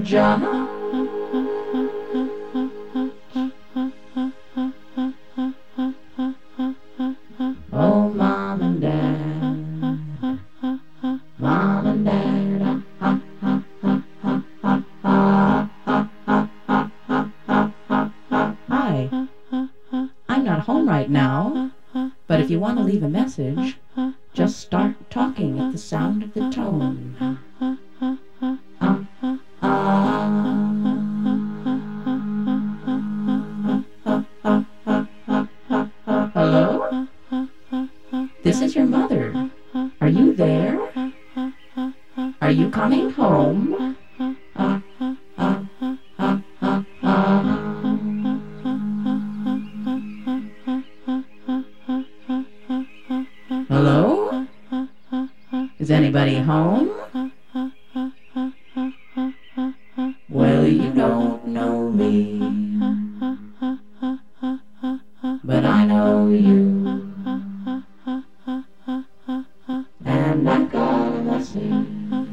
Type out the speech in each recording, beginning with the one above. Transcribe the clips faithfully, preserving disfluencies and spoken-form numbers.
Georgia. Oh, mom and dad, mom and dad, ha, ha, ha, ha, ha, ha, ha, ha, ha, ha, ha. Hi, I'm not home right now, but if you want to leave a message, just start talking at the sound of the tone. Hello? This is your mother. Are you there? Are you coming home? Uh, uh, uh, uh, uh, uh. Hello? Is anybody home? Well, you don't know me, but I know you, and I've got a message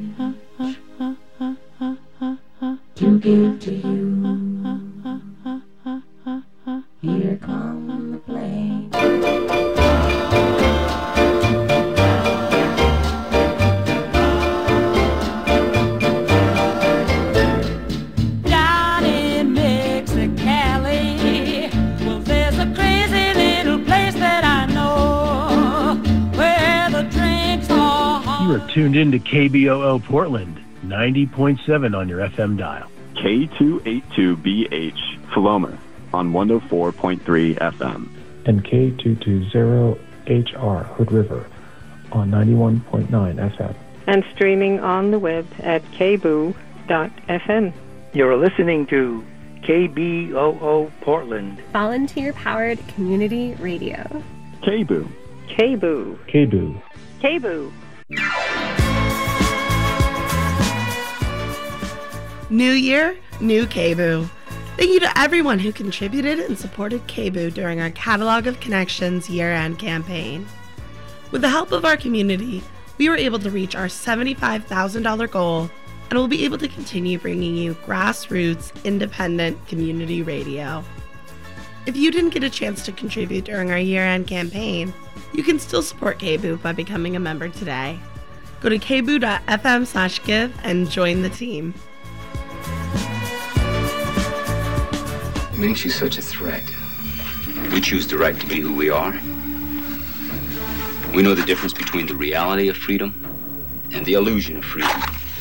to give to you. Here come the plane. Down in Mexicali, well, there's a crazy little place that I know where the drinks are hot. You are tuned in to K B O O Portland, ninety point seven on your F M dial. K two eighty-two B H, Philomar, on one oh four point three F M. And K two twenty H R Hood River on ninety-one point nine F M. And streaming on the web at k boo dot f m. You're listening to K B O O Portland. Volunteer-powered community radio. K B O. K boo. K B O. K boo. New year, new K B O. Thank you to everyone who contributed and supported K B O during our Catalog of Connections year-end campaign. With the help of our community, we were able to reach our seventy-five thousand dollars goal and will be able to continue bringing you grassroots, independent community radio. If you didn't get a chance to contribute during our year-end campaign, you can still support K B O by becoming a member today. Go to k boo dot f m slash give and join the team. What makes you such a threat? We choose the right to be who we are. We know the difference between the reality of freedom and the illusion of freedom.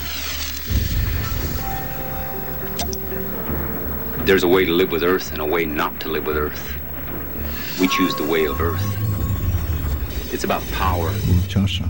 There's a way to live with Earth and a way not to live with Earth. We choose the way of Earth. It's about power. Muchacha.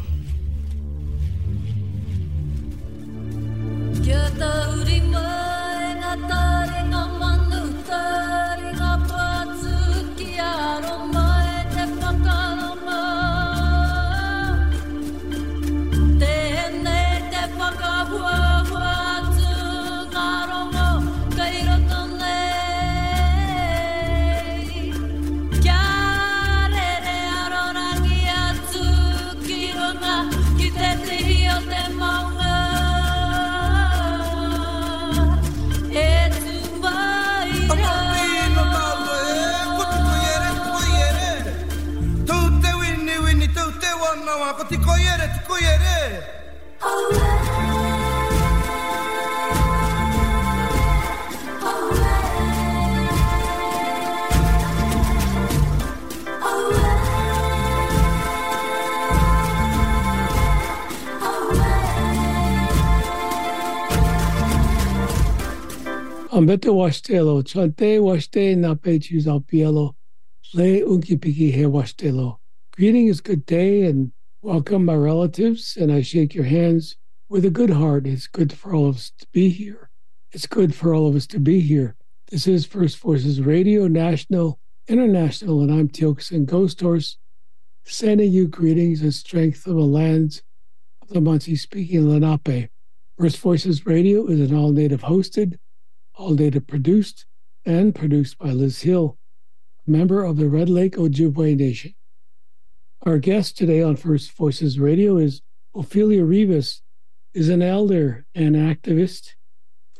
Ambete washtelo, chante washte nape chuzal pielo, le unkipiki he washtelo. Greetings, good day, and welcome, my relatives, and I shake your hands with a good heart. It's good for all of us to be here. It's good for all of us to be here. This is First Voices Radio, National, International, and I'm Tiokasin Ghost Horse, sending you greetings and strength of the lands of the Munsee-speaking Lenape. First Voices Radio is an all-native hosted, all-native produced, and produced by Liz Hill, a member of the Red Lake Ojibwe Nation. Our guest today on First Voices Radio is Ophelia Rivas, is an elder and activist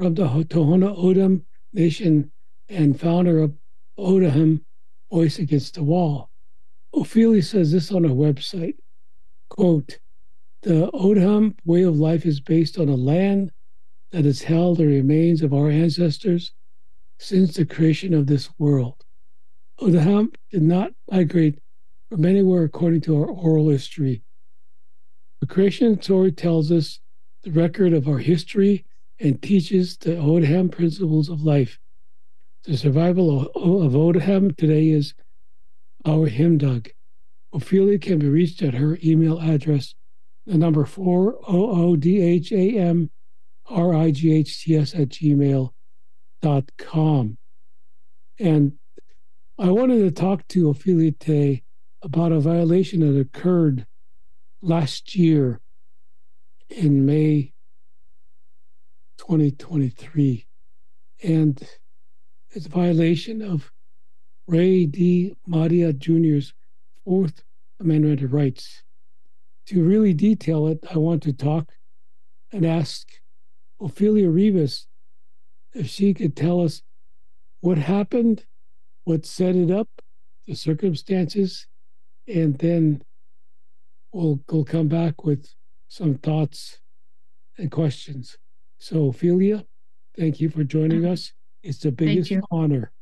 from the Tohono O'odham Nation and founder of O'odham Voice Against the Wall. Ophelia says this on her website, quote, "The O'odham way of life is based on a land that has held the remains of our ancestors since the creation of this world. O'odham did not migrate from anywhere according to our oral history. The creation story tells us the record of our history and teaches the O'odham principles of life. The survival of, of O'odham today is our himdug." Ophelia can be reached at her email address, the number four O O D H A M R I G H T S at gmail dot com. And I wanted to talk to Ophelia today about a violation that occurred last year in May twenty twenty-three. And it's a violation of Ray D. Madia Junior's Fourth Amendment rights. To really detail it, I want to talk and ask Ophelia Rivas if she could tell us what happened, what set it up, the circumstances, and then we'll, we'll come back with some thoughts and questions. So, Ophelia, thank you for joining us. It's the biggest honor.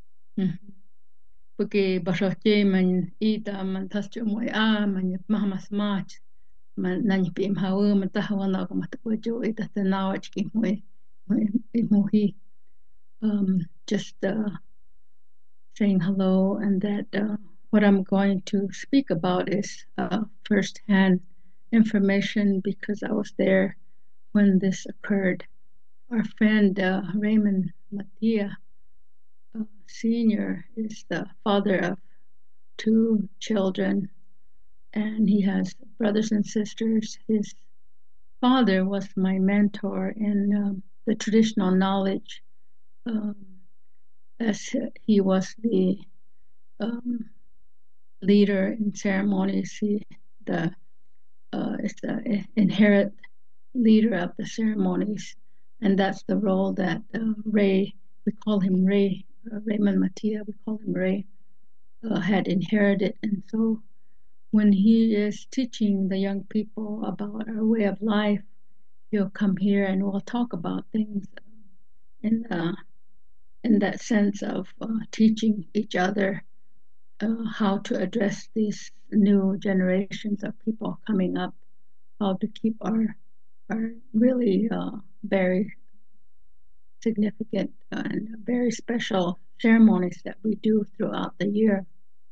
Porque baroche man ita man tasjo moy a man mahamas mach man nany pim hawo man tahawana ko matapojo ita tanawa chki moy moy um just uh, saying hello, and that uh, what I'm going to speak about is uh, first-hand information because I was there when this occurred. Our friend uh, Raymond Matia uh, Senior is the father of two children, and he has brothers and sisters. His father was my mentor in um, the traditional knowledge, um, as he was the um, leader in ceremonies. He the uh, is the inherent leader of the ceremonies, and that's the role that uh, Ray, we call him Ray, uh, Raymond Matia, we call him Ray, uh, had inherited. And so when he is teaching the young people about our way of life, he'll come here and we'll talk about things in, uh, in that sense of uh, teaching each other uh, how to address these new generations of people coming up, how to keep our, our really uh, very significant and very special ceremonies that we do throughout the year.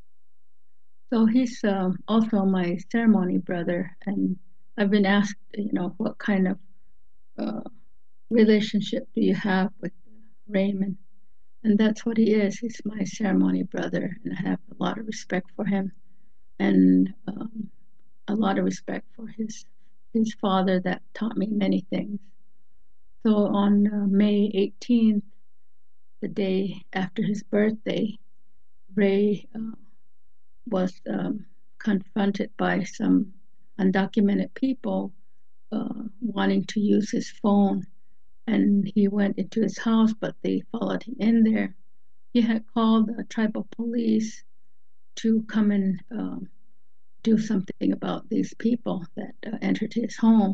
So he's um, also my ceremony brother, and I've been asked, you know, what kind of uh, relationship do you have with Raymond? And that's what he is. He's my ceremony brother, and I have a lot of respect for him, and um, a lot of respect for his his father that taught me many things. So on uh, May eighteenth, the day after his birthday, Ray uh, was um, confronted by some undocumented people uh, wanting to use his phone, and he went into his house, but they followed him in there. He had called the tribal police to come and um, do something about these people that uh, entered his home,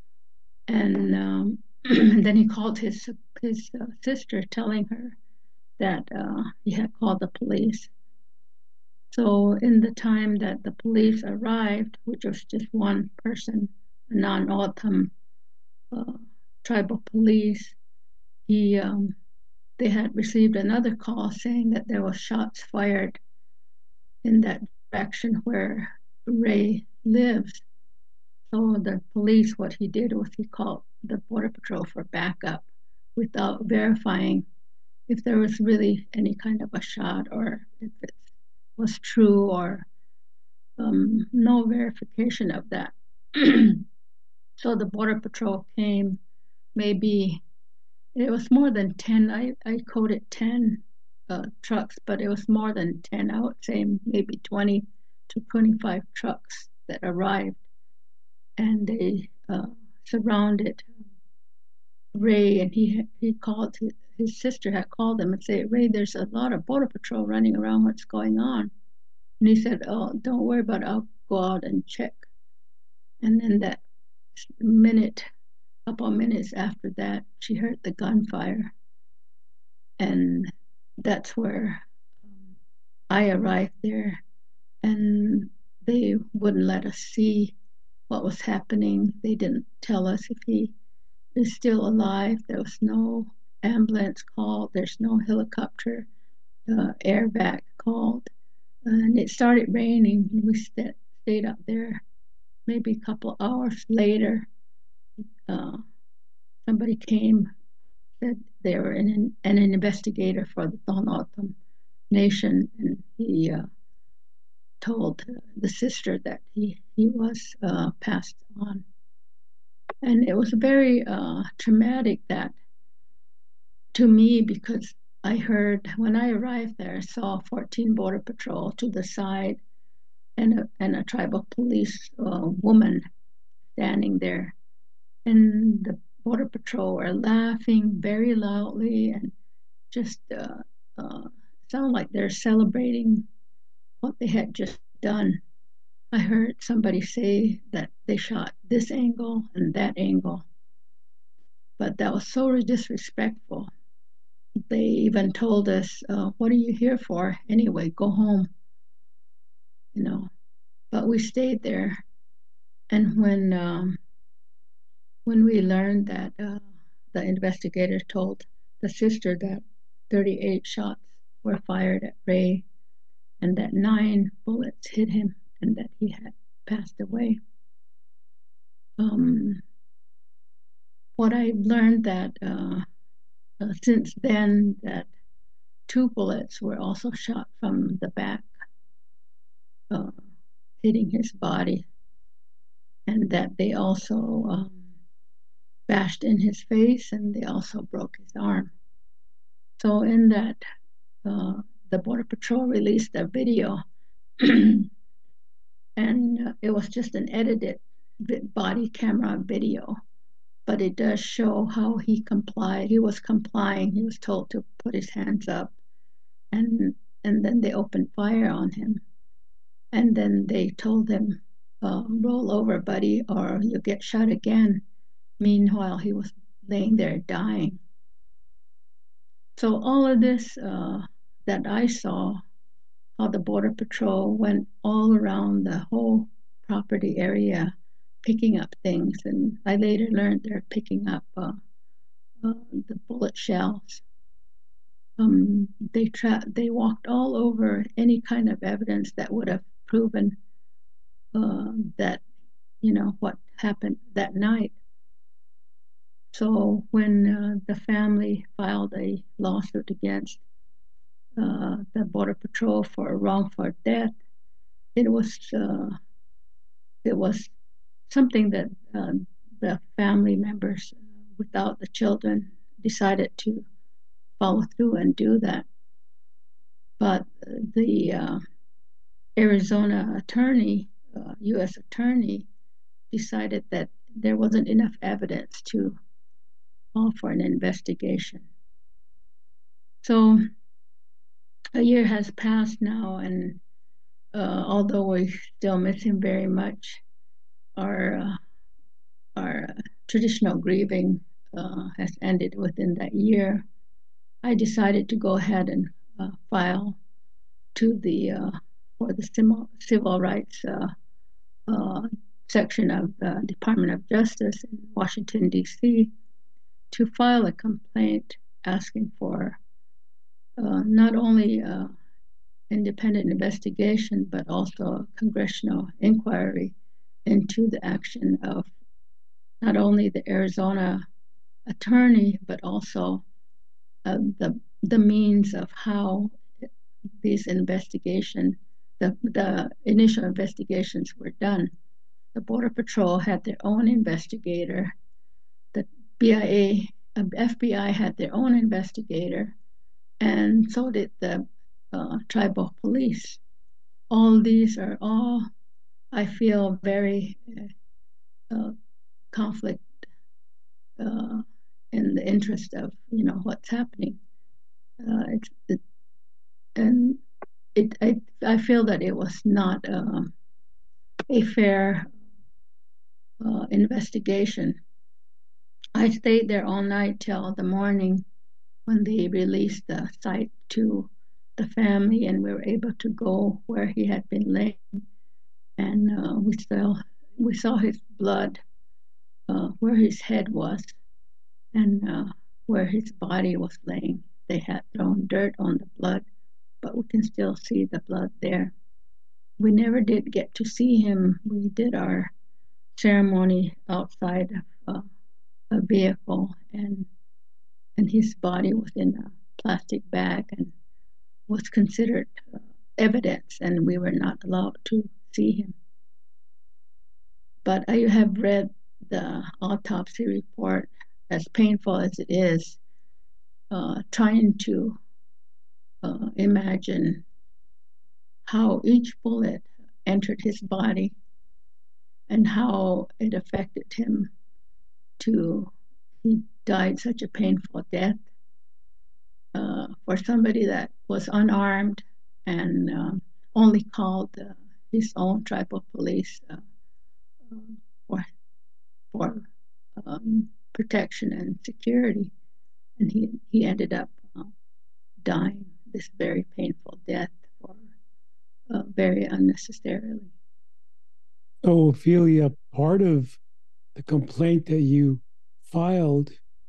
and um, and then he called his his uh, sister, telling her that uh, he had called the police. So in the time that the police arrived, which was just one person, a non-O'odham uh, tribal police, he um, they had received another call saying that there were shots fired in that direction where Ray lives. So the police, what he did was he called the Border Patrol for backup without verifying if there was really any kind of a shot or if it was true, or um, no verification of that. So the Border Patrol came, maybe it was more than ten, I, I coded ten uh, trucks, but it was more than ten, I would say maybe twenty to twenty-five trucks that arrived, and they uh, surrounded Ray, and he he called his, his sister had called him and said, Ray, there's a lot of border patrol running around. What's going on? And he said, oh, don't worry about it. I'll go out and check. And then that minute, a couple of minutes after that, she heard the gunfire. And that's where um, I arrived there. And they wouldn't let us see what was happening. They didn't tell us if he is still alive. There was no ambulance called. There's no helicopter uh, airback called. And it started raining. And we st- stayed up there. Maybe a couple hours later, uh, somebody came, said they were an, an investigator for the Tohono Nation, and he uh, told the sister that he, he was uh, passed on. And it was very uh, traumatic that to me, because I heard, when I arrived there, I saw fourteen Border Patrol to the side and a, and a tribal police uh, woman standing there. And the Border Patrol were laughing very loudly and just uh, uh, sound like they're celebrating what they had just done. I heard somebody say that they shot this angle and that angle, but that was so disrespectful. They even told us, uh, what are you here for? Anyway, go home. You know, but we stayed there. And when um, when we learned that uh, the investigator told the sister that thirty-eight shots were fired at Ray and that nine bullets hit him and that he had passed away. Um, what I learned that uh, uh, since then that two bullets were also shot from the back, uh, hitting his body, and that they also um, bashed in his face and they also broke his arm. So in that, uh, the Border Patrol released a video and uh, it was just an edited body camera video, but it does show how he complied. He was complying. He was told to put his hands up, and and then they opened fire on him. And then they told him, uh, roll over, buddy, or you'll get shot again. Meanwhile, he was laying there dying. So all of this uh, that I saw, how the Border Patrol went all around the whole property area, picking up things. And I later learned they're picking up uh, uh, the bullet shells. Um, they tra- they walked all over any kind of evidence that would have proven uh, that, you know, what happened that night. So when uh, the family filed a lawsuit against uh, the Border Patrol for wrongful death, it was uh, it was something that uh, the family members, uh, without the children, decided to follow through and do that. But the uh, Arizona attorney, uh, U S attorney, decided that there wasn't enough evidence to call for an investigation. So a year has passed now, and uh, although we still miss him very much, our uh, our uh, traditional grieving uh, has ended within that year. I decided to go ahead and uh, file to the uh, for the civil, civil rights uh, uh, section of the Department of Justice in Washington, D C, to file a complaint asking for uh, not only uh, independent investigation, but also a congressional inquiry into the action of not only the Arizona attorney, but also uh, the the means of how these investigations, the, the initial investigations were done. The Border Patrol had their own investigator. The B I A, uh, F B I had their own investigator, and so did the uh, tribal police. All these are all, I feel, very uh, conflict uh, in the interest of, you know, what's happening. Uh, it's, it, and it, I, I feel that it was not um, a fair uh, investigation. I stayed there all night till the morning when they released the site to the family, and we were able to go where he had been laying, and uh, we still we saw his blood uh, where his head was and uh, where his body was laying. They had thrown dirt on the blood, but we can still see the blood there. We never did get to see him. We did our ceremony outside of uh, a vehicle, and and his body was in a plastic bag and was considered uh, evidence, and we were not allowed to see him. But I have read the autopsy report, as painful as it is, uh, trying to uh, imagine how each bullet entered his body and how it affected him to, he died such a painful death. Uh, for somebody that was unarmed and uh, only called uh, his own tribal police uh, uh, for, for um, protection and security, and he, he ended up uh, dying this very painful death for uh, very unnecessarily. So, Ophelia, part of the complaint that you filed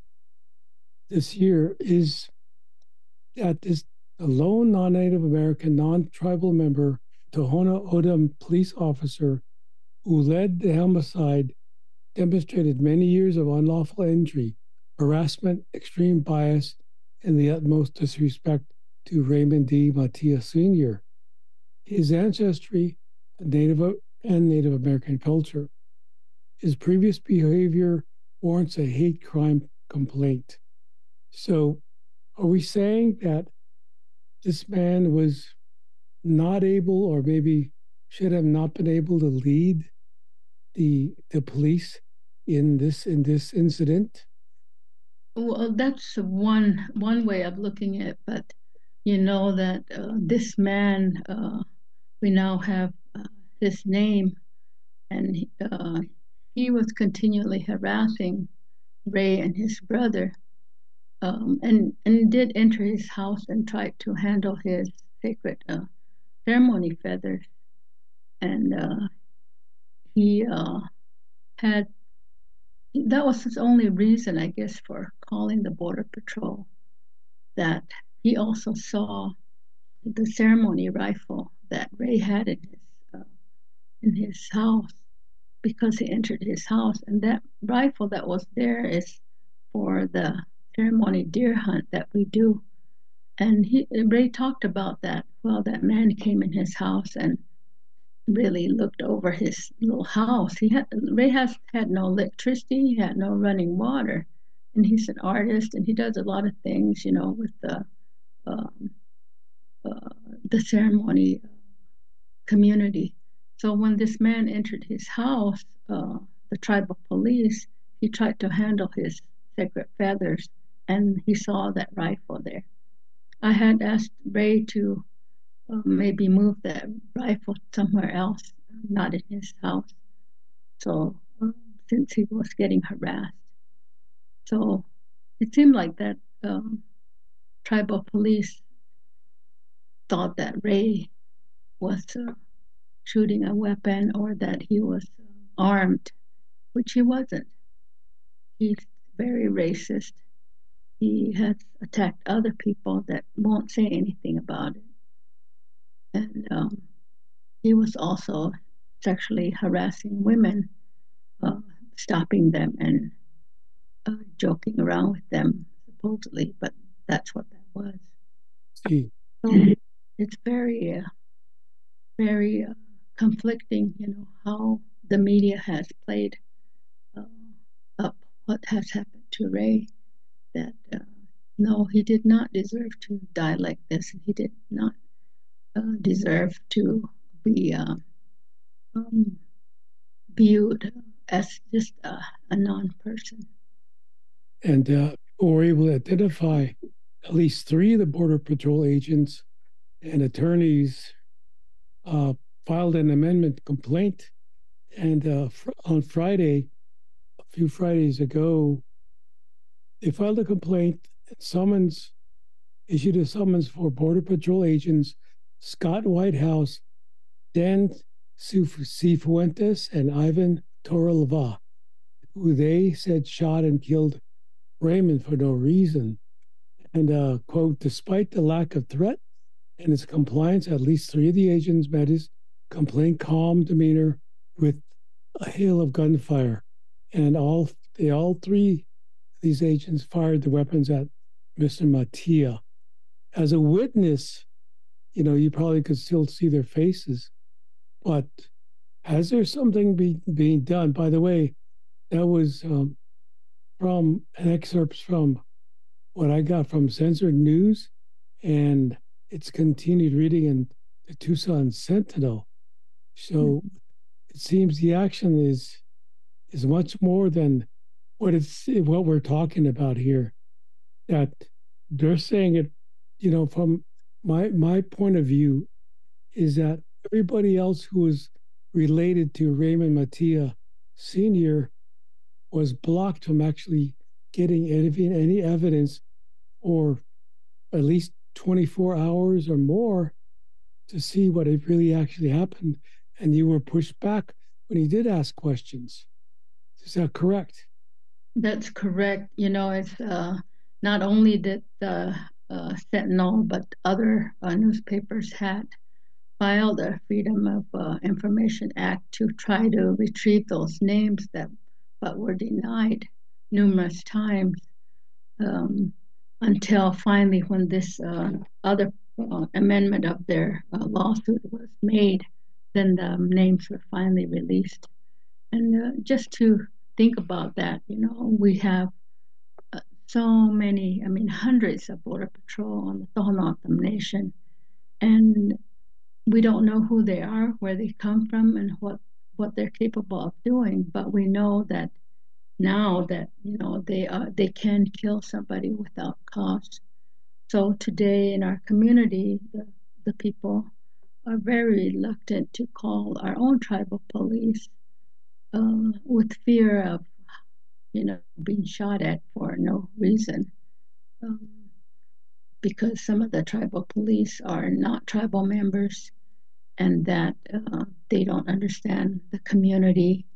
this year is that this a lone non-Native American, non-tribal member, Tohono O'odham police officer who led the homicide demonstrated many years of unlawful entry, harassment, extreme bias, and the utmost disrespect to Raymond D. Matias Senior His ancestry, Native and Native American culture. His previous behavior warrants a hate crime complaint. So, are we saying that this man was not able, or maybe should have not been able to lead the the police in this in this incident? Well, that's one one way of looking at it, but you know that uh, this man, uh, we now have uh, his name, and uh, he was continually harassing Ray and his brother. Um, and, and did enter his house and tried to handle his sacred uh, ceremony feathers. And uh, he uh, had, that was his only reason, I guess, for calling the Border Patrol, that he also saw the ceremony rifle that Ray had in his, uh, in his house, because he entered his house. And that rifle that was there is for the ceremony deer hunt that we do. And he, Ray talked about that. Well, that man came in his house and really looked over his little house. He had, Ray has had no electricity, he had no running water. And he's an artist, and he does a lot of things, you know, with the um, uh, the ceremony community. So when this man entered his house, uh, the tribal police, he tried to handle his sacred feathers, and he saw that rifle there. I had asked Ray to uh, maybe move that rifle somewhere else, not in his house. So uh, since he was getting harassed. So it seemed like that um, tribal police thought that Ray was uh, shooting a weapon, or that he was uh, armed, which he wasn't. He's very racist. He has attacked other people that won't say anything about it. And um, he was also sexually harassing women, uh, stopping them and uh, joking around with them, supposedly, but that's what that was. See. So it's very, uh, very uh, conflicting, you know, how the media has played uh, up what has happened to Ray. That uh, no, he did not deserve to die like this. He did not uh, deserve to be uh, um, viewed as just a, a non-person. And uh, we were able to identify at least three of the Border Patrol agents, and attorneys uh, filed an amendment complaint. And uh, fr- on Friday, a few Fridays ago, they filed a complaint and summons, issued a summons for Border Patrol agents Scott Whitehouse, Dan Cifuentes, and Ivan Torrelva, who they said shot and killed Raymond for no reason. And, uh, quote, despite the lack of threat and his compliance, at least three of the agents met his complaint calm demeanor with a hail of gunfire. And all they all three of these agents fired the weapons at Mister Matia. As a witness, you know, you probably could still see their faces. But has there something be, being done? By the way, that was um, from an excerpt from what I got from Censored News, and it's continued reading in the Tucson Sentinel. So mm-hmm. It seems the action is is much more than what it's what we're talking about here. That they're saying it, you know, from my my point of view, is that everybody else who was related to Raymond Matia Senior was blocked from actually getting any, any evidence, or at least twenty-four hours or more to see what it really actually happened. And you were pushed back when he did ask questions. Is that correct? That's correct. You know, it's uh, not only did the uh, Sentinel, but other uh, newspapers had filed a Freedom of uh, Information Act to try to retrieve those names that but were denied numerous times um, until finally when this uh, other uh, amendment of their uh, lawsuit was made, then the names were finally released. And uh, just to think about that, you know, we have uh, so many, I mean, hundreds of Border Patrol on the Tohono Nation, and we don't know who they are, where they come from, and what, what they're capable of doing. But we know that now that, you know, they are, they can kill somebody without cause. So today in our community, the, the people are very reluctant to call our own tribal police uh, with fear of, you know, being shot at for no reason. Um, because some of the tribal police are not tribal members, and that uh, they don't understand the community,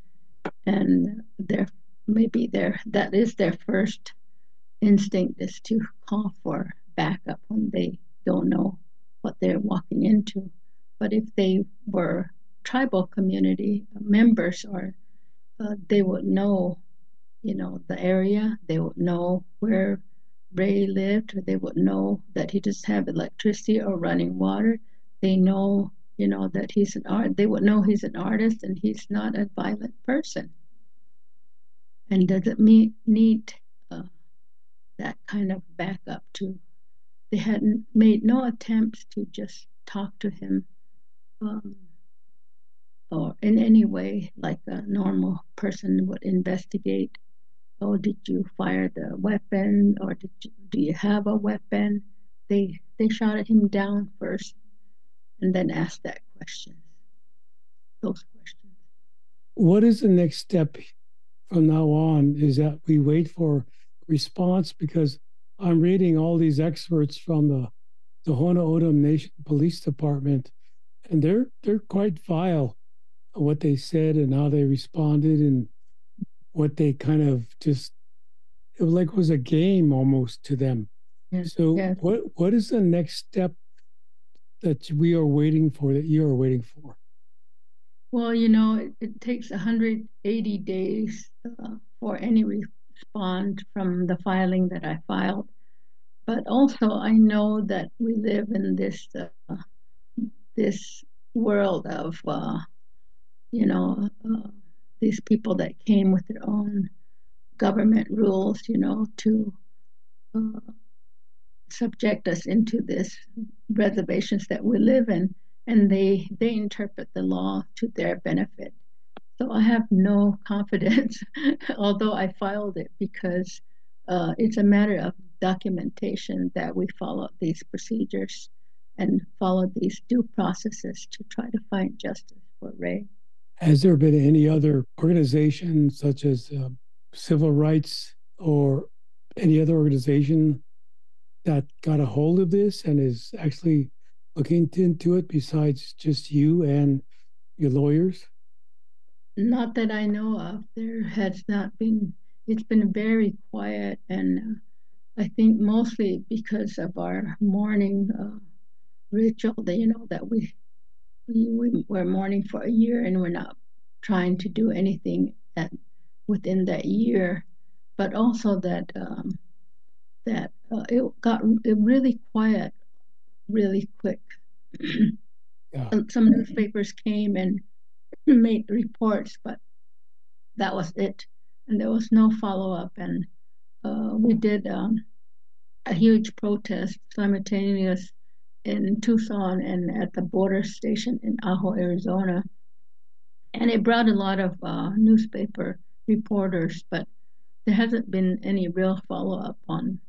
and they're maybe their that is their first instinct is to call for backup when they don't know what they're walking into. But if they were tribal community members, or uh, they would know, you know, the area, they would know where Ray lived, or they would know that he doesn't have electricity or running water. They know, you know, that he's an art. They would know he's an artist and he's not a violent person. And doesn't mean need uh, that kind of backup to. They hadn't made no attempts to just talk to him, um, or in any way like a normal person would investigate. Oh, did you fire the weapon, or did you, do you have a weapon? They they shot him down first, and then asked that question. Those questions. What is the next step from now on? Is that we wait for response? Because I'm reading all these excerpts from the the Tohono O'odham Nation Police Department, and they're they're quite vile of what they said and how they responded, and what they kind of just, it was like it was a game almost to them. Yes, so yes. what what is the next step that we are waiting for, that you are waiting for? Well, you know, it, it takes one hundred eighty days uh, for any respond from the filing that I filed. But also, I know that we live in this uh, this world of, uh, you know, uh, these people that came with their own government rules, you know, to uh, subject us into this reservations that we live in, and they they interpret the law to their benefit. So I have no confidence, although I filed it, because uh, it's a matter of documentation that we follow these procedures and follow these due processes to try to find justice for Ray. Has there been any other organization, such as uh, civil rights or any other organization, that got a hold of this and is actually looking into it besides just you and your lawyers? Not that I know of. There has not been, it's been very quiet, and uh, I think mostly because of our mourning uh, ritual, that, you know, that we, we, we, we're mourning for a year and we're not trying to do anything at, within that year, but also that um, that uh, it got it really quiet really quick. Yeah. Some newspapers came and made reports, but that was it. And there was no follow-up. And uh, we did um, a huge protest simultaneous in Tucson and at the border station in Ajo, Arizona. And it brought a lot of uh, newspaper reporters, but there hasn't been any real follow-up on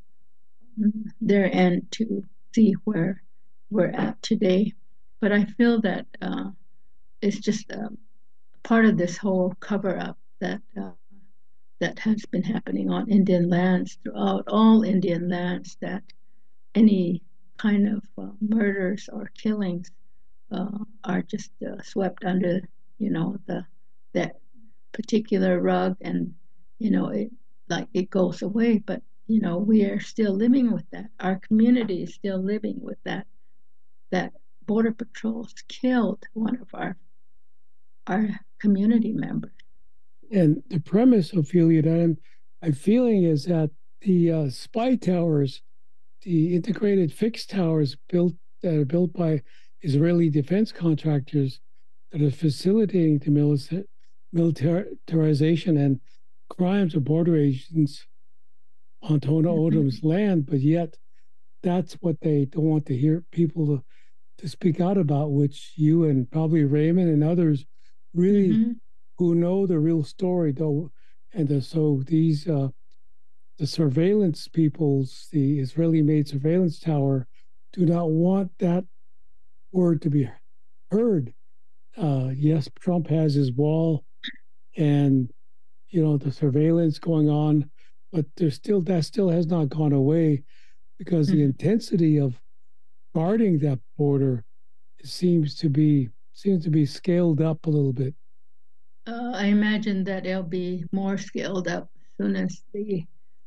their end to see where we're at today. But I feel that uh, it's just uh, part of this whole cover-up that uh, that has been happening on Indian lands, throughout all Indian lands, that any kind of uh, murders or killings uh, are just uh, swept under, you know, the that particular rug, and you know, it like it goes away. But you know, we are still living with that. Our community is still living with that. That Border Patrols killed one of our our community members. And the premise, Ophelia, that I'm, I'm feeling is that the uh, spy towers, the integrated fixed towers built that are built by Israeli defense contractors that are facilitating the milita- militarization and crimes of border agents on Tohono O'odham's mm-hmm. land, but yet that's what they don't want to hear people to, to speak out about, which you and probably Raymond and others really mm-hmm. who know the real story, though. And the, so these, uh, the surveillance peoples, the Israeli-made surveillance tower, do not want that word to be heard. Uh, yes, Trump has his wall and, you know, the surveillance going on, but there's still, that still has not gone away, because mm-hmm. the intensity of guarding that border seems to be seems to be scaled up a little bit. Uh, I imagine that it'll be more scaled up as soon as the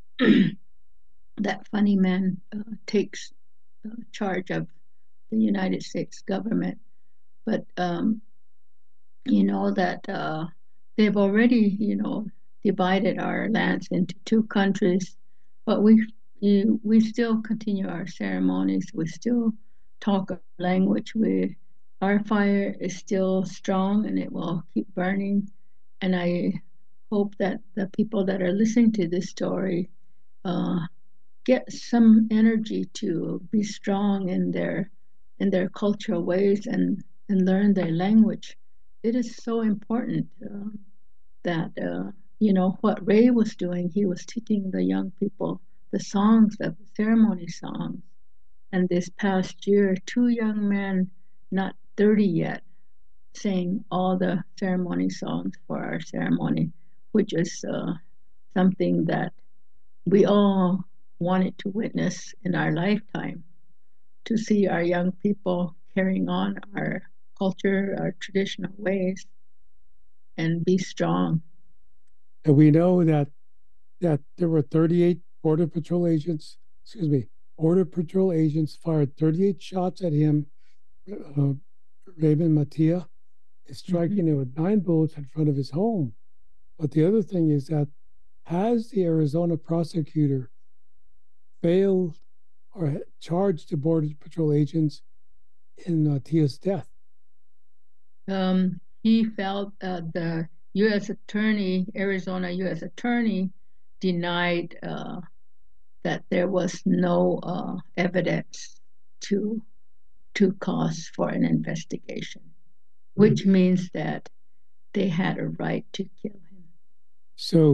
that funny man uh, takes uh, charge of the United States government. But um, you know that uh, they've already, you know, divided our lands into two countries, but we you, we still continue our ceremonies. We still talk our language. We our fire is still strong, and it will keep burning. And I hope that the people that are listening to this story uh, get some energy to be strong in their in their cultural ways and and learn their language. It is so important uh, that uh, you know what Ray was doing. He was teaching the young people the songs, of the ceremony songs. And this past year, two young men, not thirty yet, sang all the ceremony songs for our ceremony, which is uh, something that we all wanted to witness in our lifetime, to see our young people carrying on our culture, our traditional ways, and be strong. And we know that that there were thirty-eight Border Patrol agents, excuse me, Border Patrol agents fired thirty-eight shots at him. Uh, Raymond Mattia is striking mm-hmm. him with nine bullets in front of his home. But the other thing is that, has the Arizona prosecutor failed or charged the Border Patrol agents in Mattia's death? Um, he felt uh, the U S attorney, Arizona U S attorney, denied uh, that there was no uh, evidence to to cause for an investigation, which mm-hmm. means that they had a right to kill him. So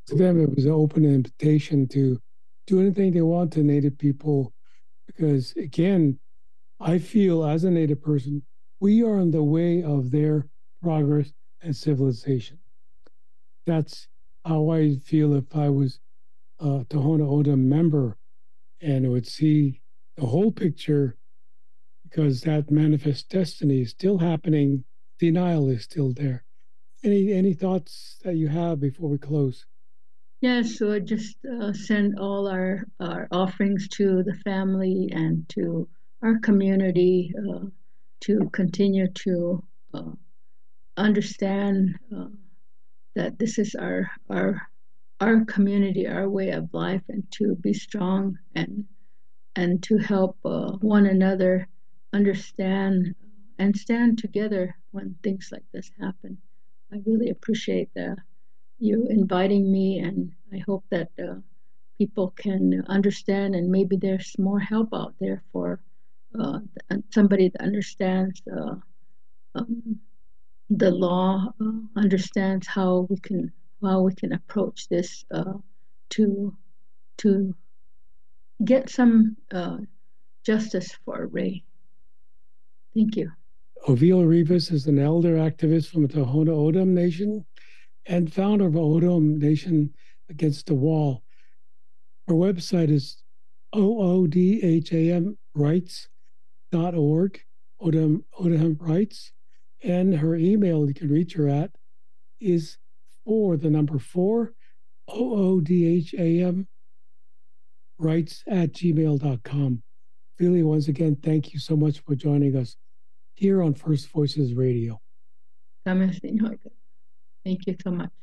To them, it was an open invitation to do anything they want to Native people, because again, I feel as a Native person, we are in the way of their progress and civilization. That's how I feel if I was a Tohono O'odham member and would see the whole picture, because that manifest destiny is still happening. Denial is still there. Any any thoughts that you have before we close? Yes, so just uh, send all our, our offerings to the family and to our community uh, to continue to uh, understand uh, that this is our our our community, our way of life, and to be strong and and to help uh, one another understand and stand together when things like this happen. I really appreciate the you inviting me, and I hope that uh, people can understand, and maybe there's more help out there for uh, somebody that understands uh, um, the law, uh, understands how we can how we can approach this uh, to to get some uh, justice for Ray. Thank you. Ovila Rivas is an elder activist from the Tohono O'odham Nation and founder of O'odham Nation Against the Wall. Her website is O O D H A M rights dot org, O'odham, O'odham Rights, and her email you can reach her at is for the number four, O O D H A M rights at gmail dot com. Really, once again, thank you so much for joining us here on First Voices Radio. Thank you so much.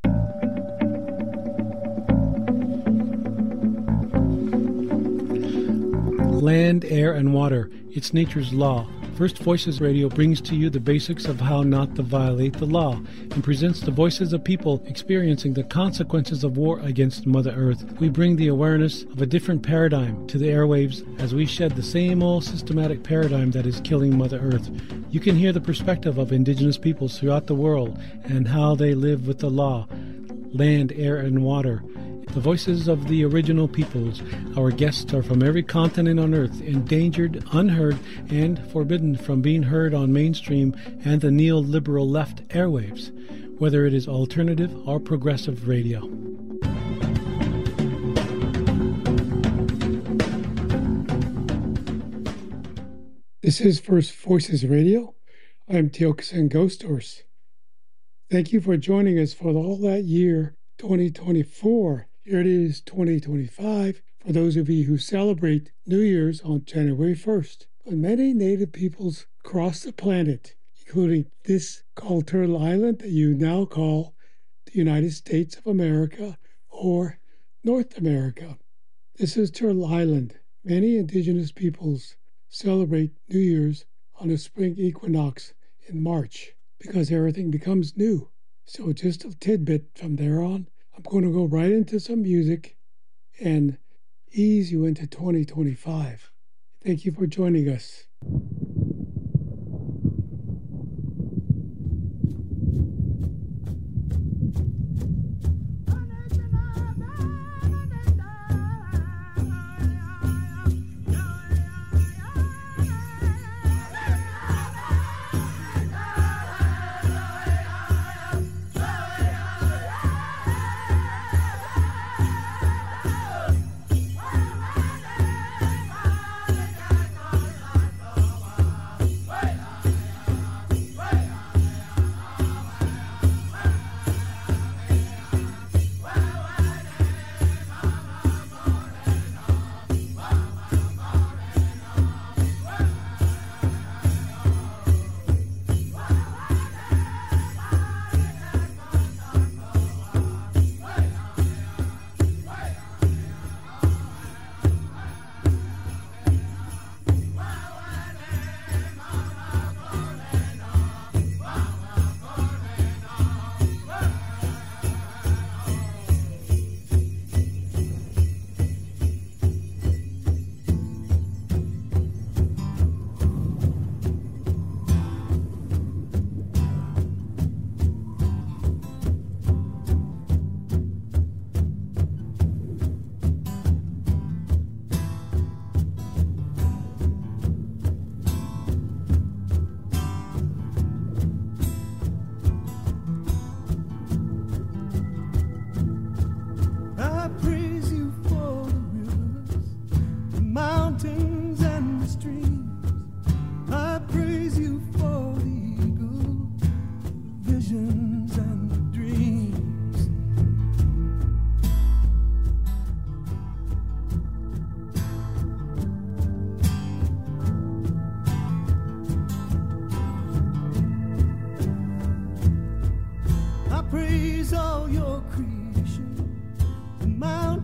Land, air, and water. It's nature's law. First Voices Radio brings to you the basics of how not to violate the law and presents the voices of people experiencing the consequences of war against Mother Earth. We bring the awareness of a different paradigm to the airwaves as we shed the same old systematic paradigm that is killing Mother Earth. You can hear the perspective of indigenous peoples throughout the world and how they live with the law, land, air, and water. The voices of the original peoples. Our guests are from every continent on Earth, endangered, unheard, and forbidden from being heard on mainstream and the neoliberal left airwaves, whether it is alternative or progressive radio. This is First Voices Radio. I'm Tiokasin Ghost Horse. Thank you for joining us for all that year, twenty twenty-four. Here it is, twenty twenty-five, for those of you who celebrate New Year's on January first. But many Native peoples across the planet, including this called Turtle Island that you now call the United States of America or North America. This is Turtle Island. Many indigenous peoples celebrate New Year's on the spring equinox in March because everything becomes new. So just a tidbit from there on. I'm going to go right into some music and ease you into twenty twenty-five. Thank you for joining us.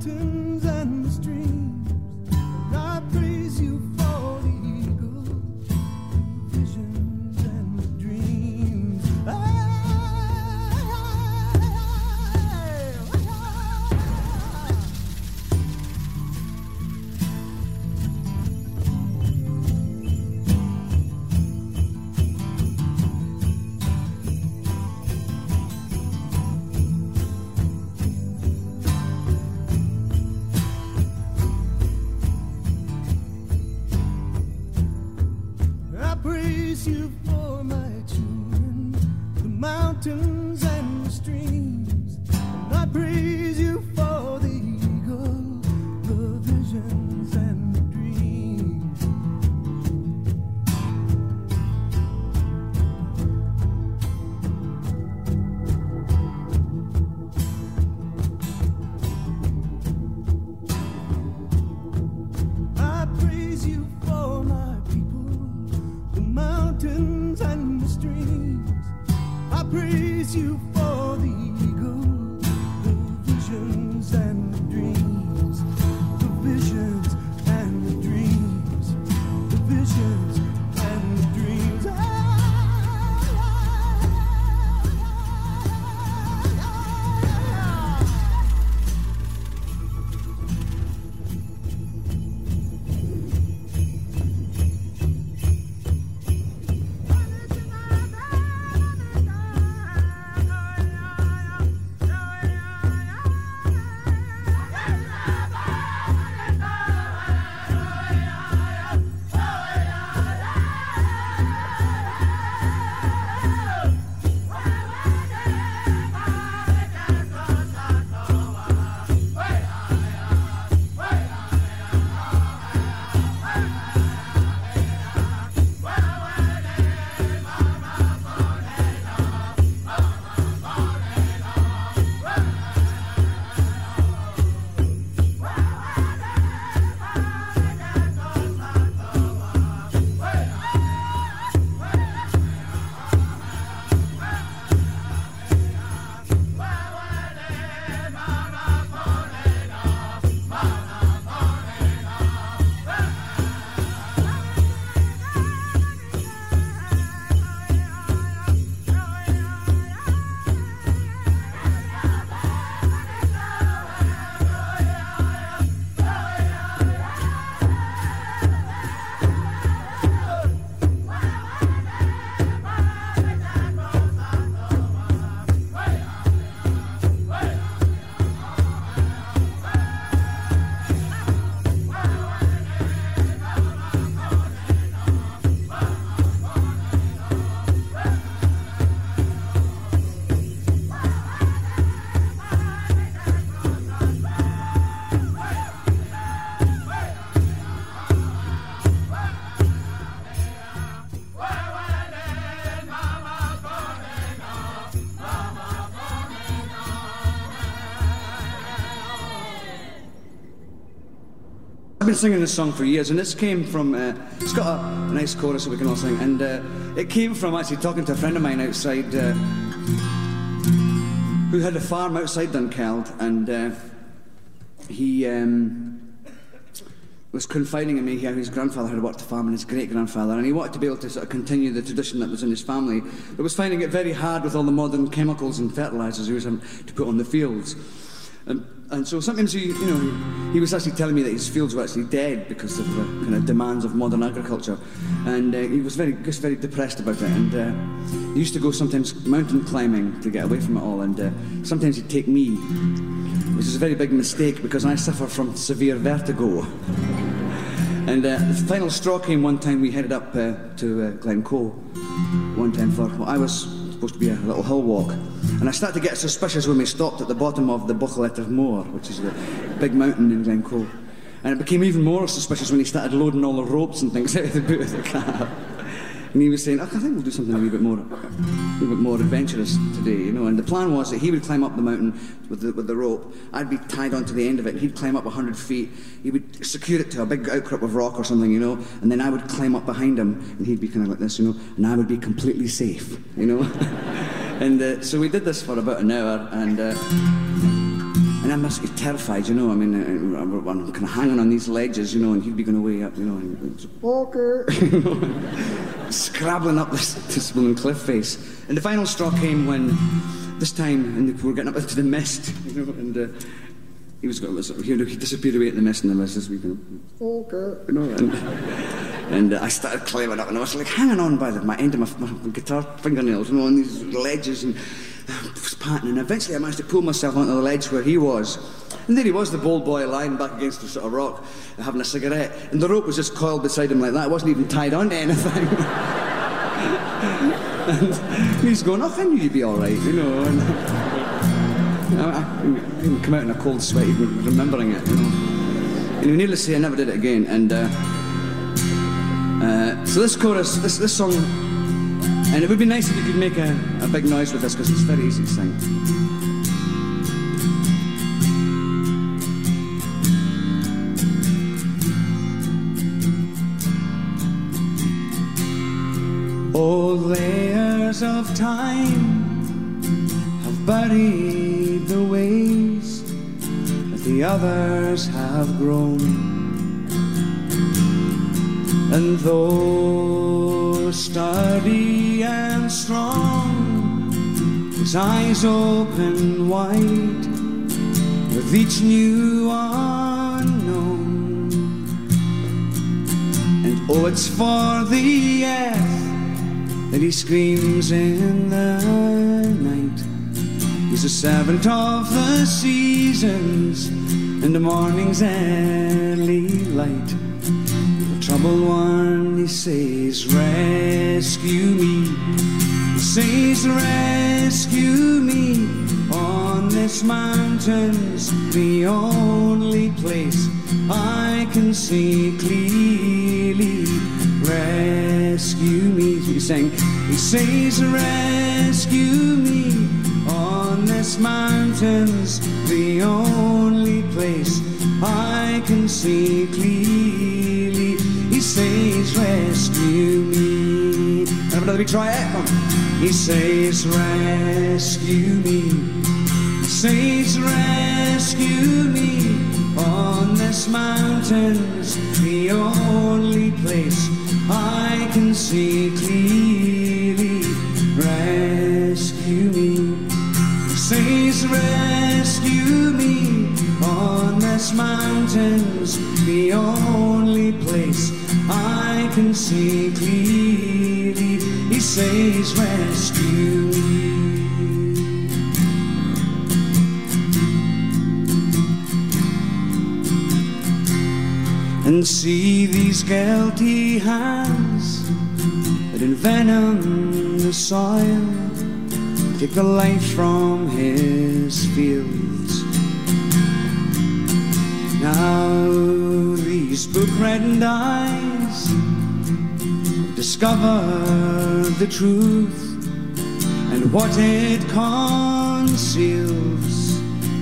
mountains and the streams. And I praise you for the eagles, the visions and the dreams. I praise you for my children, the mountains and the streams. And I praise you for the eagle, the visions and the dreams. I praise you for my the mountains and the streams. I praise you for the eagle, the visions and the dreams. The visions and the dreams. The visions and the dreams. I've been singing this song for years, and this came from, uh, it's got a, a nice chorus that we can all sing, and uh, it came from actually talking to a friend of mine outside, uh, who had a farm outside Dunkeld, and uh, he um, was confiding in me how his grandfather had worked the farm and his great-grandfather, and he wanted to be able to sort of continue the tradition that was in his family, but was finding it very hard with all the modern chemicals and fertilisers he was having to put on the fields. And, and so sometimes he, you know, he, he was actually telling me that his fields were actually dead because of the kind of demands of modern agriculture, and uh, he was very, just very depressed about it. And uh, he used to go sometimes mountain climbing to get away from it all. And uh, sometimes he'd take me, which is a very big mistake because I suffer from severe vertigo. And uh, the final straw came one time. We headed up uh, to uh, Glencoe one time for what I was supposed to be a little hill walk. And I started to get suspicious when we stopped at the bottom of the Buchletter Moor, which is the big mountain in Glencoe. And it became even more suspicious when he started loading all the ropes and things out of the boot of the cab. And he was saying, oh, I think we'll do something a wee bit more, a wee bit more adventurous today, you know. And the plan was that he would climb up the mountain with the, with the rope. I'd be tied onto the end of it. And he'd climb up a hundred feet. He would secure it to a big outcrop of rock or something, you know. And then I would climb up behind him, and he'd be kind of like this, you know. And I would be completely safe, you know. And uh, so we did this for about an hour, and uh, and I must be terrified, you know. I mean, uh, I'm, I'm kind of hanging on these ledges, you know, and he'd be going away up, you know, and Walker, scrabbling up this this blooming cliff face. And the final straw came when, this time, and we were getting up into the mist, you know, and uh, he was going, you know, he disappeared away in the mist, and there was this wee kind of Walker, you know, and. And uh, I started climbing up, and I was like hanging on by the, my end of my, my guitar fingernails, you know, on these ledges, and I was panting. And eventually I managed to pull myself onto the ledge where he was. And there he was, the bold boy, lying back against the sort of rock, having a cigarette. And the rope was just coiled beside him like that. It wasn't even tied on to anything. And he's going, oh, I knew you'd be all right, you know. And I, I, I even come out in a cold sweat, even remembering it, you know. And needless to say, I never did it again. And. Uh, Uh, so this chorus, this, this song, and it would be nice if you could make a, a big noise with this, because it's very easy to sing. Old layers of time have buried the ways that the others have grown. And though sturdy and strong, his eyes open wide with each new unknown. And oh, it's for the earth that he screams in the night. He's a servant of the seasons and the morning's early light. Troubled one, he says, rescue me. He says, rescue me. On this mountain's the only place I can see clearly. Rescue me. He sang, he says, rescue me. On this mountain's the only place I can see clearly. He says, rescue me. Have another big try it. He says, rescue me. He says, rescue me. On this mountain's the only place I can see clearly. Rescue me. He says, rescue me. On this mountain's the only place I can see clearly. He says, rescue me. And see these guilty hands that envenom the soil, take the life from his fields. Now these book-reddened eyes discover the truth and what it conceals.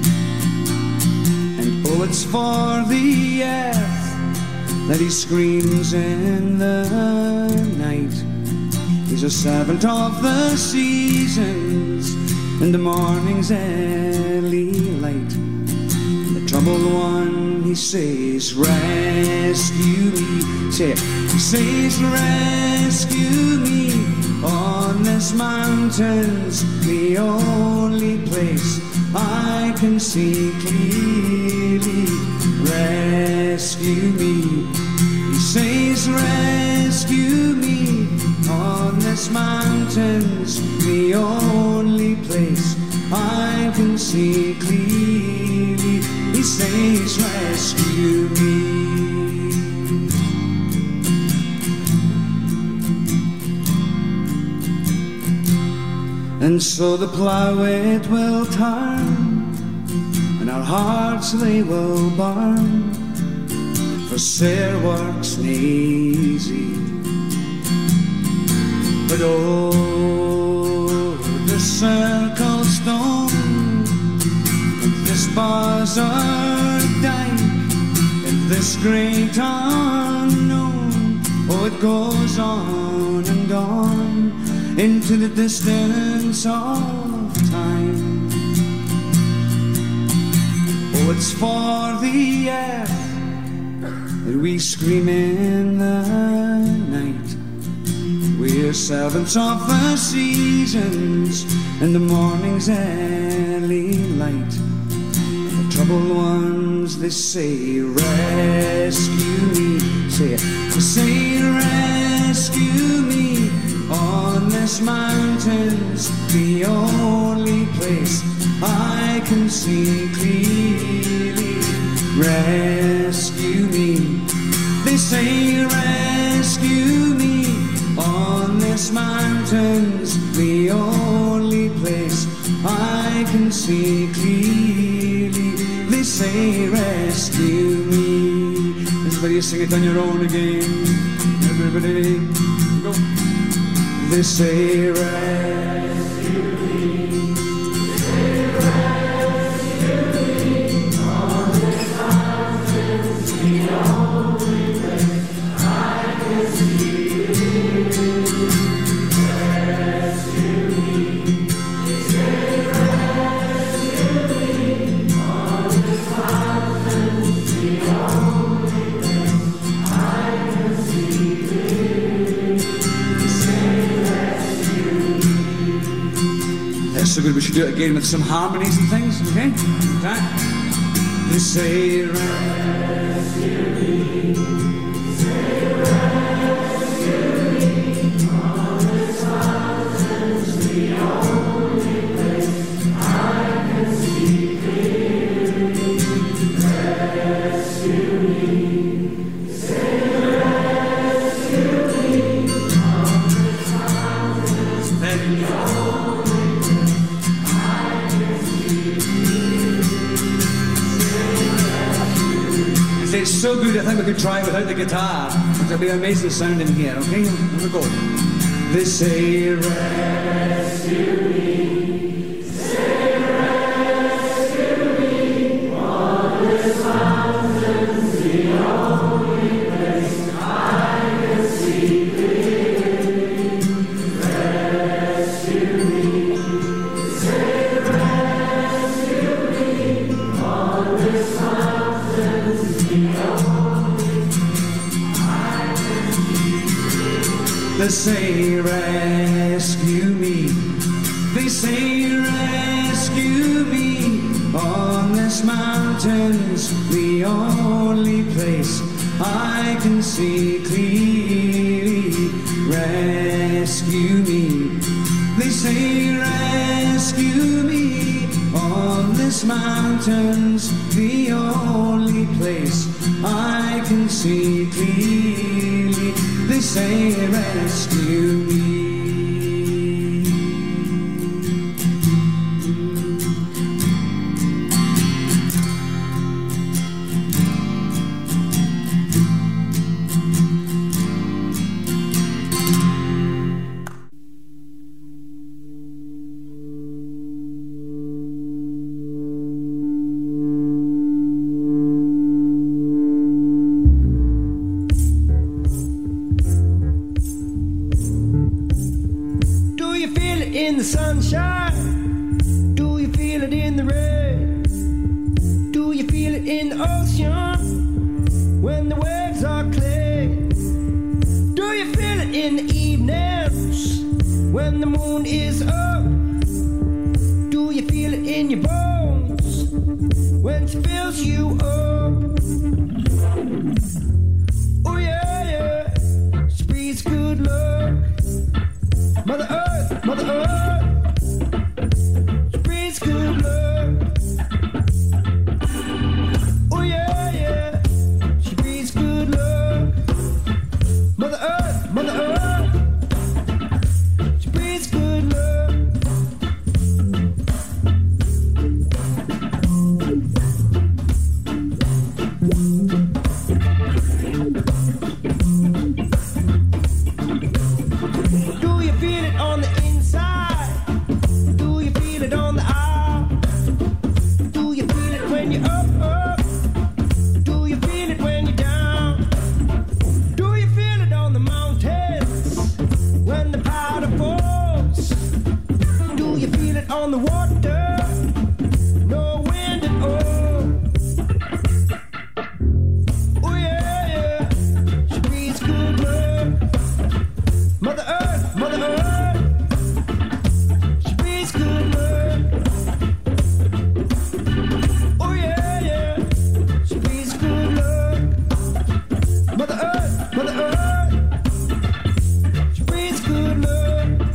And oh, it's for the earth that he screams in the night. He's a servant of the seasons and the morning's early light. The troubled one, he says, rescue me. Say it. He says, rescue me. On this mountain's the only place I can see clearly. Rescue me. He says, rescue me. On this mountain's the only place I can see clearly. He says, rescue me. And so the plough it will turn, and our hearts they will burn, for sair work's nae easy. But oh, the circle stone, and this buzzard dyke, and this great unknown, oh, it goes on and on into the distance of time. Oh, it's for the air that we scream in the night. We're servants of the seasons and the morning's early light. The troubled ones, they say, rescue me. Say it. They say, rescue me. On this mountain's the only place I can see clearly. Rescue me. They say, rescue me. On this mountain's the only place I can see clearly. They say, rescue me. Everybody sing it on your own again. Everybody go. They say, rescue me. They say, rescue me. On this mountain's the only place I can see clearly. Rescue me. They say, rescue me. On this mountain's the only place I can see clearly. They say, that's so good, we should do it again with some harmonies and things, okay? Okay. They say, rescue me. Say, rescue me. On this mountain's the only place I can see clearly. Rescue me. Say, rescue me. On this mountain's the only place. It's so good, I think we could try it without the guitar. It'll be amazing sound in here, okay? Here we go. They say, rescue me. Say, rescue me. On this mountain's the only place I can see clearly. Rescue me. Say, rescue me. On this mountain's they say, rescue me. They say, rescue me. On this mountain's the only place I can see clearly. Rescue me. They say, rescue me. On this mountain's the only place I can see clearly. They say, rescue me. In the sunshine, do you feel it in the rain? Do you feel it in the ocean when the waves are clean? Do you feel it in the evenings when the moon is up? Do you feel it in your bones when it fills you up? Oh yeah, yeah, spreads good luck. Mother Earth, Mother Earth, spreads good luck. Oh yeah, yeah, she breeds good luck. Mother Earth, Mother Earth, she breeds good luck. Do you feel it on the Earth, Mother Earth, she breathes good love.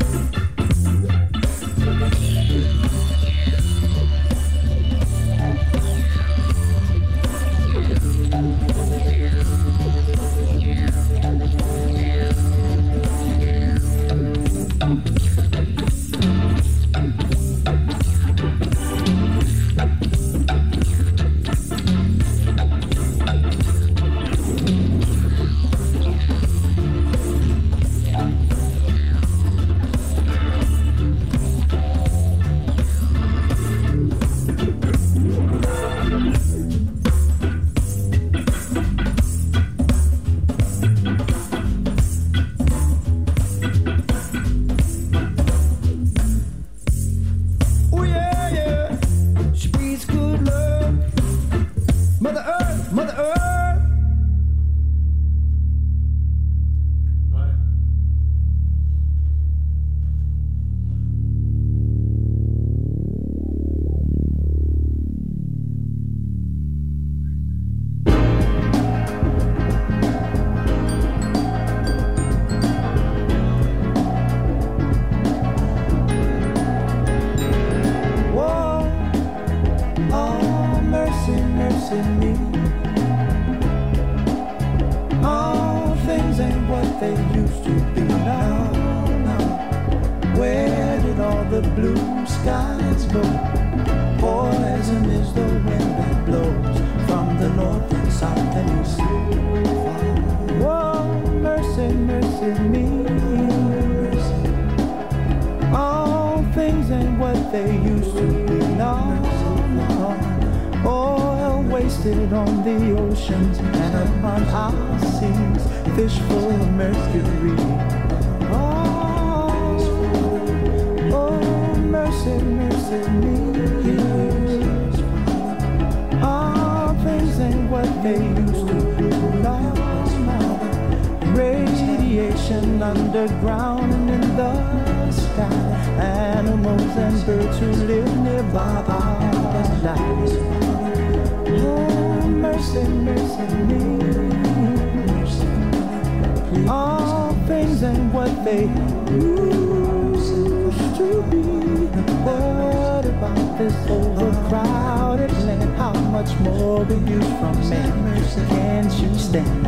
Underground and in the sky, animals and birds who live nearby are alive. Oh, mercy, mercy me. All things and what they used to be. What about this overcrowded land? How much more abuse from man can't you stand?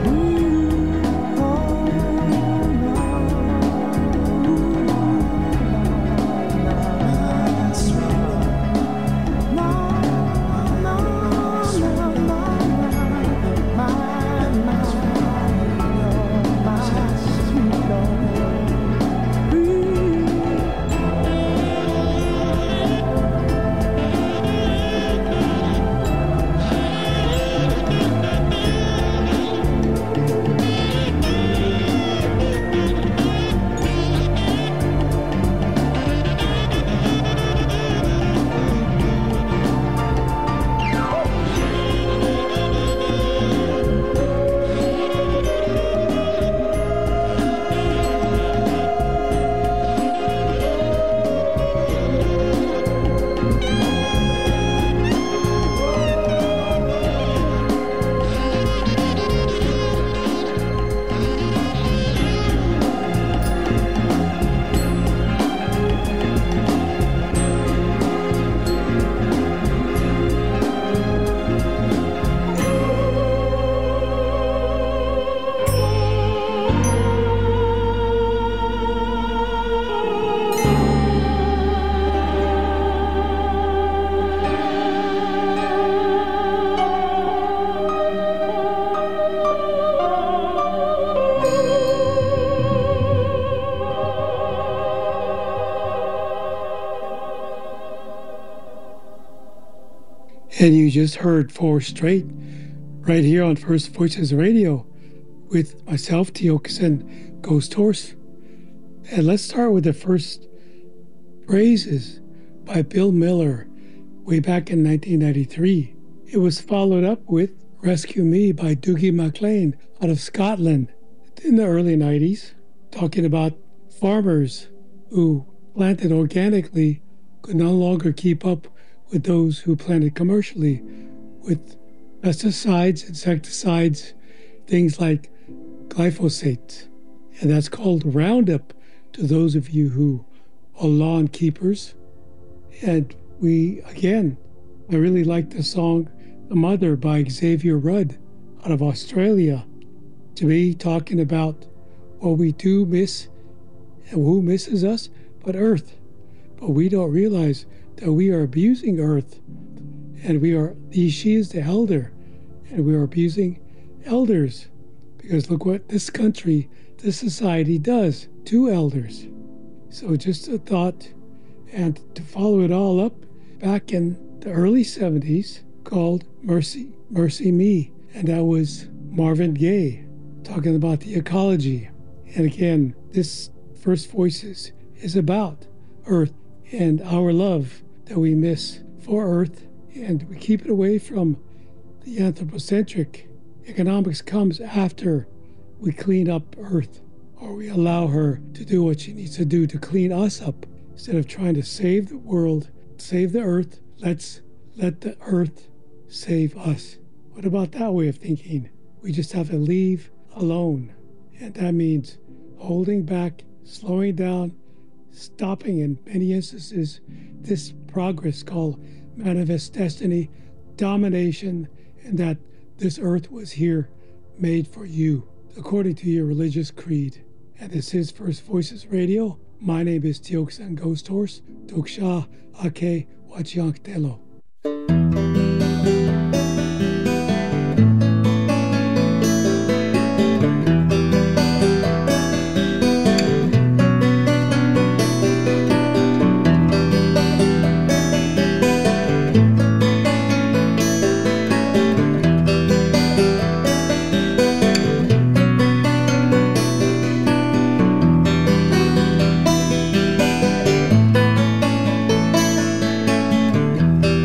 And you just heard Four Straight right here on First Voices Radio with myself, Tiokasin Ghost Horse. And let's start with the first Praises by Bill Miller way back in nineteen ninety-three. It was followed up with Rescue Me by Dougie MacLean out of Scotland in the early nineties, talking about farmers who planted organically could no longer keep up with those who planted commercially with pesticides, insecticides, things like glyphosate. And that's called Roundup to those of you who are lawn keepers. And we, again, I really like the song The Mother by Xavier Rudd out of Australia, to be talking about what we do miss and who misses us, but Earth. But we don't realize that we are abusing Earth, and we are, she is the elder, and we are abusing elders, because look what this country, this society does to elders. So just a thought, and to follow it all up, back in the early seventies, called Mercy, Mercy Me, and that was Marvin Gaye talking about the ecology. And again, this First Voices is about Earth and our love that we miss for Earth, and we keep it away from the anthropocentric. Economics comes after we clean up Earth, or we allow her to do what she needs to do to clean us up. Instead of trying to save the world, save the Earth, let's let the Earth save us. What about that way of thinking? We just have to leave alone. And that means holding back, slowing down, stopping in many instances this progress called manifest destiny, domination, and that this earth was here made for you, according to your religious creed. And this is First Voices Radio. My name is Teoksan Ghost Horse, Toksha Ake Wachiank Telo. Thank you.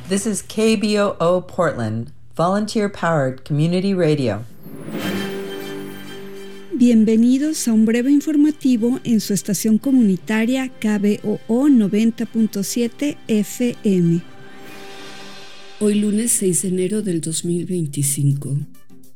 This is K B O O Portland, volunteer-powered community radio. Bienvenidos a un breve informativo en su estación comunitaria K B O O noventa punto siete F M. Hoy lunes seis de enero del dos mil veinticinco.